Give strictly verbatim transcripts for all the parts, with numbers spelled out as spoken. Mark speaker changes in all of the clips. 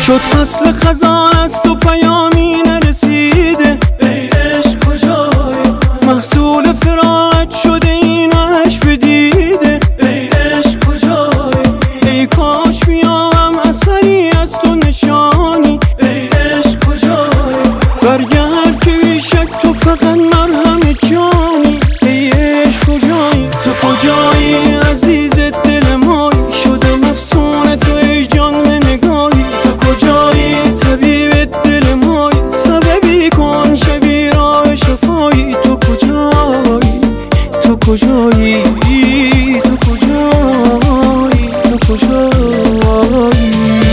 Speaker 1: شد فصل خزان است و پیامی نرسیده، ای عشق کجایی؟ محصول فراقت شده اینش بدیده، ای عشق کجایی؟ ای کاش بیامم اثری از تو نشانی، ای عشق کجایی؟ برگرد که بیشک تو فقط مرهم جانی، ای عشق کجایی؟ تو کجایی عزیز دل مای؟ شده مفسون تو ای جان به نگاهی، تو کجایی طبیب دل مای؟ سببی کن شبی راه شفایی، تو کجایی؟ تو کجایی؟ تو کجایی؟ تو کجایی؟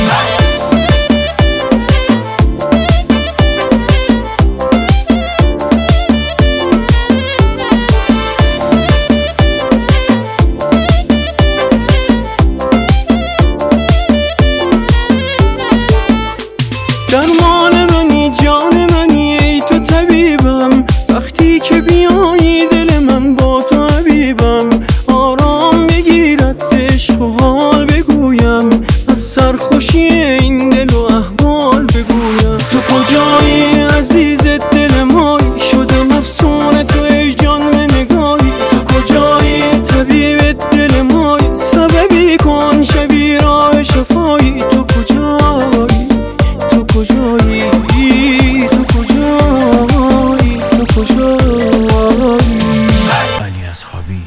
Speaker 1: درمان منی جان منی ای تو طبیبم، وقتی که بیایی دل من با تو حبیبم، آرام بگیرد عشق و حال بگویم، از سرخوشی این دل و احوال بگویم. تو کجایی عزیز دل مای؟ شده مفسون تو ای جان به نگاهی، تو کجایی طبیب دل مای؟ سببی کن شبی راه شفایی، تو کجایی؟ تو کجایی؟ تو کجایی؟ تو کجایی؟
Speaker 2: علی اصحابی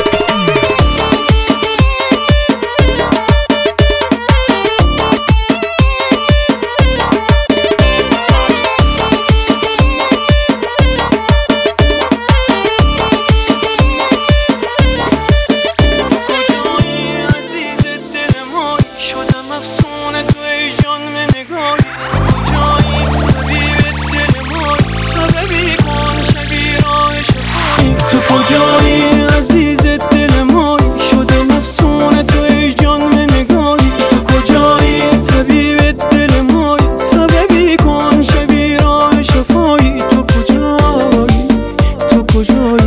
Speaker 1: شدم افسون تو ای جان به نگاهی، کجایی طبیب دل مای؟ سببی کن شبی راه شفایی، تو کجایی عزیز دل مای؟ شدم افسون تو ای جان به نگاهی، تو کجایی طبیب دل مای؟ سببی کن شبی راه شفایی، تو کجایی؟ تو کجایی؟